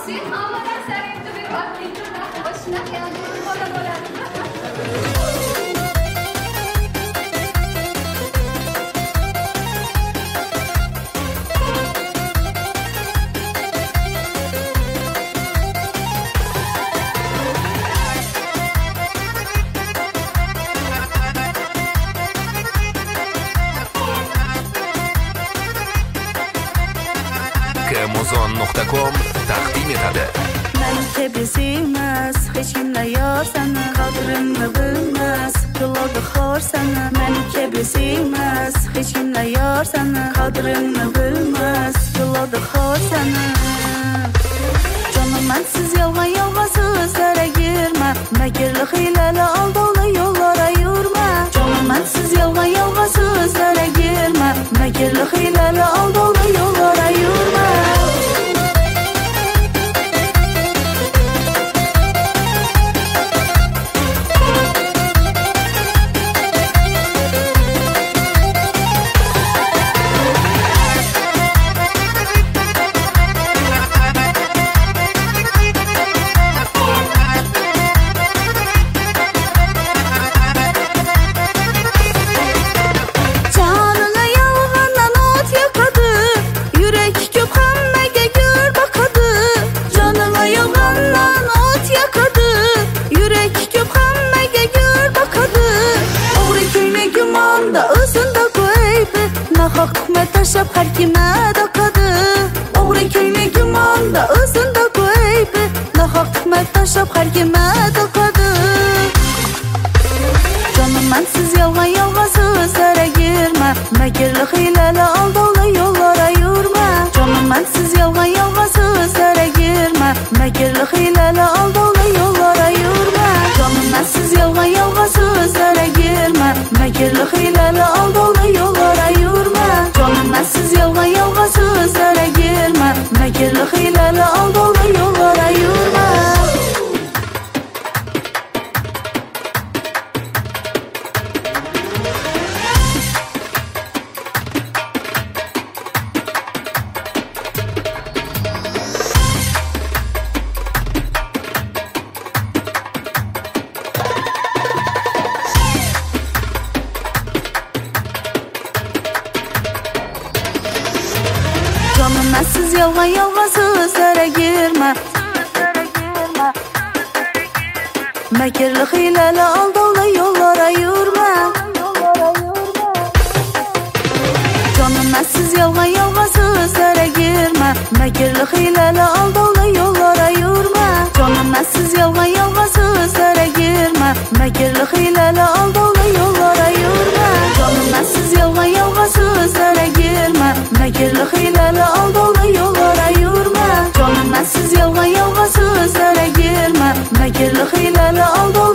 Sen hammadan sarayibdi bir oddiy boshina xiyol bola bo'ladi. Amazon.com taqdim etadi. Men kebisi emas, hech kimla yor seni, qadrimni bilmas, quloqi xor seni. Men kebisi emas, hech kimla yor seni, qadrimni bilmas, quloqi xor seni. Canım mensiz yolg'on so'zlarga girma, makrli hiylali aldovli yo'llara yurma. Canım mensiz yolg'on so'zlarga girma, makrli hiylali aldovli yo'llara yurma. Hukmet taşıp her kime dokadı. O'g'ri ko'ngli gumonda o'zida ko'yib, nahaq hukmet taşıp her kime dokadı. Canım mensiz yolg'on so'zlarga girma, makrli hiylali aldovli yo'llara yurma. Canım mensiz yolg'on so'zlarga girma, makrli hiylali aldovli yo'llara yurma. Canım mensiz yolg'on so'zlarga girma, makrli hiylali aldovli yo'llara yurma. Canım mensiz yolg'on so'zlarga girma, makrli hiylali aldovli yo'llara yurma. Canım mensiz yolg'on so'zlarga girma, makrli hiylali aldovli yo'llara yurma. Canım mensiz yolg'on so'zlarga girma, makrli hiylali aldovli yo'llara yurma. Canım mensiz yolg'on so'zlarga girma, makrli hiylali aldovli yo'llara yurma. Canım mensiz yolg'on so'zlarga girma, makrli hiylali aldovli yo'llara yurma. Canım mensiz yolg'on so'zlarga girma, makrli hiylali aldovli